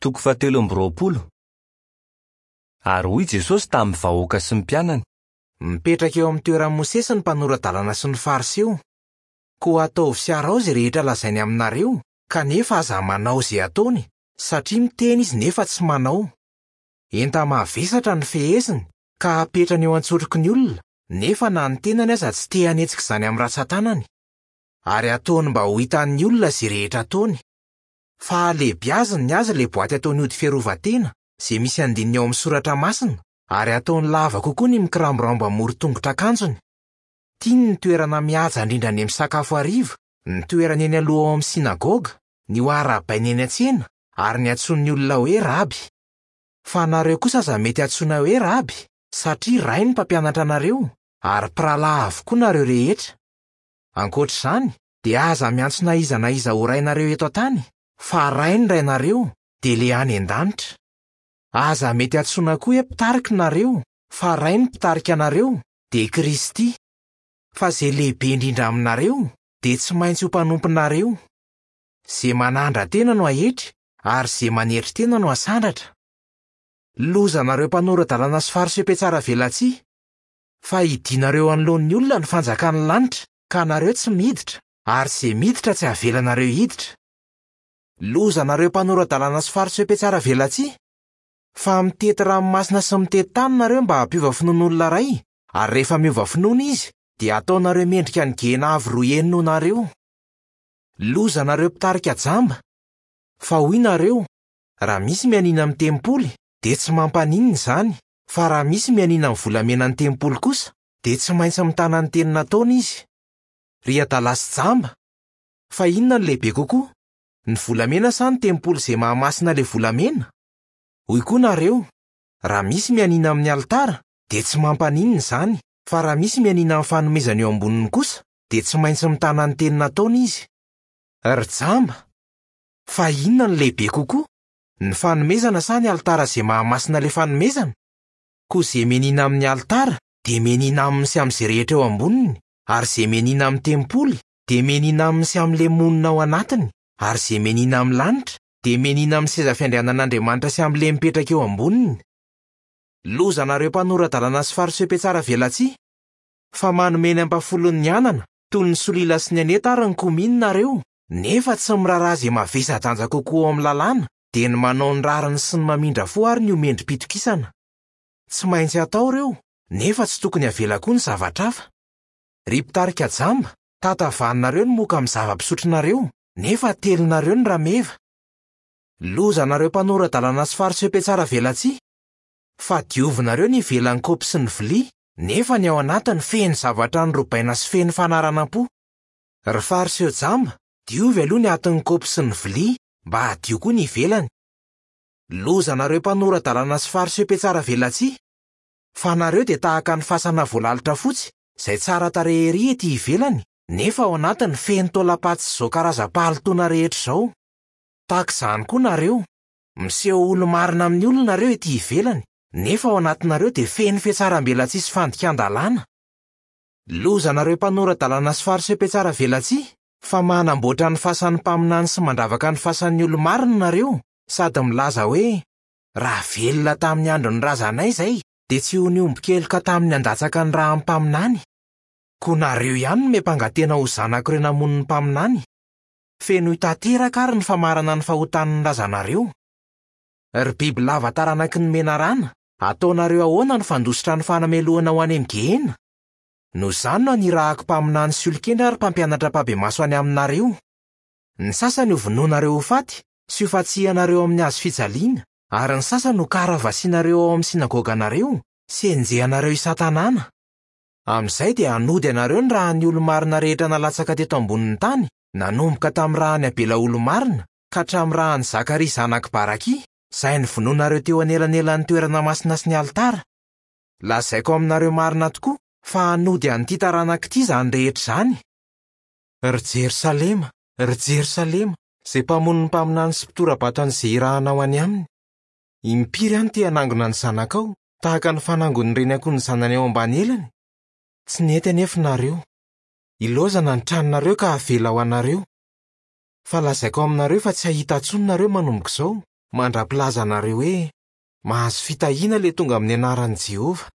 Toko 720. Ary hoy Jesosy tamin'ny vahoaka sy ny mpianany: mipetraka eo amin'ny toeran'ny Mosesy ny mpanorandalana sy ny fariseo. Koa ataovy sy arao izay rehetra lazainy aminareo, kanefa aza manao izay ataony, satria miteny izy nefa tsy manao. Enta mavesatra ny feheziny, ka apetrany eo antsotroky ny olona, nefa na ny tenany aza tsy te hanetsika izany amin'ny ratsan-tanany. Ary ataony mba ho hitan'ny olona izay rehetra ataony. Fa alehibiaziny ny azy le boaty ataony ody fiarovan-tena, izay misy andininy ao amin'ny soratra masina, ary ataony lava kokoa ny mikiramboramba moro-tongotra akanjony. Tiany ny toerana mihaja indrindra ny misakafo hariva, ny toerana eny aloha ao amin'ny sinagoga, ny oara-baina eny an-tsena, ary ny antsoin'ny olona hoe raby. Fa nareo kosa aza mety antsoina hoe raby, satria ray ny mpampianatra anareo, ary mpirahalahy avokoa nareo rehetra. Ankoatr'izany, dia aza miantso na iza ho rainareo eto an-tany, fa ray ny rainareo dia le any an-danitra. Aza mety antsoina koa hoe mpitarika nareo, fa ray ny mpitarika anareo dia Kristy. Fa izay lehibe indrindra aminareo dia tsy maintsy ho mpanomponareo. Izay manandra tena no ahetry, ary izay maneritry tena no asandratra. Lozanareo mpanorandalana sy fariseam-piatsara velatsia, fa idinareo anoloan'ny olona ny fanjakan'ny lanitra, ka nareo tsy miditra, ary izay miditra tsy avelanareo hiditra. Lozanareo mpanorandalana sy fariseam-piatsara velatsia, fa mitety ranomasina sy mitety tany nareo mba hampiova finoan'olona ray, ary rehefa miova finoana izy, dia ataonareo mendrika ny gena avy roa enina nareo. Lozanareo mpitarika jamba, fa hoy nareo: raha misy mianina amin'ny tempoly, dia tsy mampaninina izany, fa raha misy mianina amin'ny volamena ny tempoly kosa, dia tsy maintsy mitana ny teny nataony izy. Ry adala sy jamba, fa inona no lehibe kokoa? Ny volamena sa ny tempoly izay mahamasina le volamena? Hoy koa nareo: raha misy mianina amin'ny altara, dia tsy mampaninina izany, fa raha misy mianina amin'ny fanomezana eo amboniny kosa, dia tsy maintsy mitana ny teny nataony izy. Ry jamba, fa inona no lehibe kokoa? Ny fanomezana sa ny altara izay mahamasina le fanomezana? Koa izay mianina amin'ny altara dia mianina aminy sy amin'izay rehetra eo amboniny, ary izay mianina amin'ny tempoly dia mianina aminy sy amin'le monina ao anatiny, ary izay mianina amin'ny lanitra dia mianina amin'ny seza fiandrianan'Andriamanitra sy amin'le mipetraka eo amboniny. Lozanareo mpanorandalana sy fariseam-piatsara velatsia, fa manome ny ampafolon'ny anana toy ny solila sy ny aneta ary ny kominy nareo, nefa tsy miraharaha izay mavesa-danja kokoa ao amin'ny lalàna, dia ny manao ny rariny sy ny mamindra fo ary ny omendrim-pitokisana. Tsy maintsy atao reo, nefa tsy tokony avela koa ny zavatra hafa. Ry mpitarika jamba, tatavanareo ny moka amin'ny zava-pisotronareo, nefa telonareo ny rameva. Lozanareo mpanorandalana sy fariseam-piatsara velatsia, fa diovinareo ny ivelan'ny kaopy sy ny vilia, nefa ny ao anatiny feno zavatra norobaina sy feno fanaranam-po. Ry fariseo jamba, diovy aloha ny atin'ny kaopy sy ny vilia, mba hadio koa ny ivelany. Lozanareo mpanorandalana sy fariseam-piatsara velatsia, fa nareo dia tahaka ny fasana voalalitra fotsy, izay tsara tarehy ery ety ivelany, nefa ao anatiny feno taolam-paty sy izao karazam-palitona rehetra izao. Tahak'izany koa nareo, miseho olo marina amin'ny olona nareo ety ivelany, nefa ao anatinareo dia feno fiatsaram-belatsia sy fandikan-dalàna. Lozanareo mpanorandalana sy fariseam-piatsara velatsia, fa manamboatra ny fasan'ny mpaminany sy mandravaka ny fasan'ny olo marina nareo, sady milaza hoe: raha velona tamin'ny andron'ny razanay izay, dia tsy ho niombo-keloka tamin'ny andatsaka ny raha mpaminany. Koa nareo ihany no miampangatena ho zanak'ireo namonin'ny mpaminany. Feno hitateraka ary ny famarana ny fahotan'ny razanareo. Ry bibilava taranaky ny menarana, ataonareo ahoana ny fandositra ny fanameloana ho any amin'ny gehena? Noho izany no anirahako mpaminany sy olon-kendra ary mpampianatra mpabe-maso any aminareo. Ny sasany ho vonoanareo ho faty sy ho fatsihanareo amin'ny hazo fijaliana, ary ny sasany ho karavasianareo ao amin'ny sinagoganareo sy enjehanareo isan-tanàna. Amin'izay dia hanody anareo ny raha ny olo-marina rehetra nalatsaka teto ambonin'ny tany, nanomboka tamin'ny raha ny Abela olo-marina ka hatramin'ny raha ny Zakaria zanak Barakia, izay novonoanareo teo anelanelan'ny toerana masina sy ny altara. Lazaiko aminareo marina tokoa fa hanody an'ity taranak'ity izany rehetra izany. Ry Jerosalema, ry Jerosalema, izay mpamono ny mpaminany sy mpitora-batan'izay irahanao any aminy. Impiry ihany te hanangona ny zanakao, tahaka ny fanangon'ny reny akoho ny zanany ao ambany elany. Tsy nety anefa nareo. Ilaozana ny tranonareo ka havela ho anareo. Fa lazaiko aminareo fa tsy hahita intsony nareo manomboka izao, mandra-pilaza anareo hoe mahazo fitahiana le tonga amin'ny anaran'i Jehova.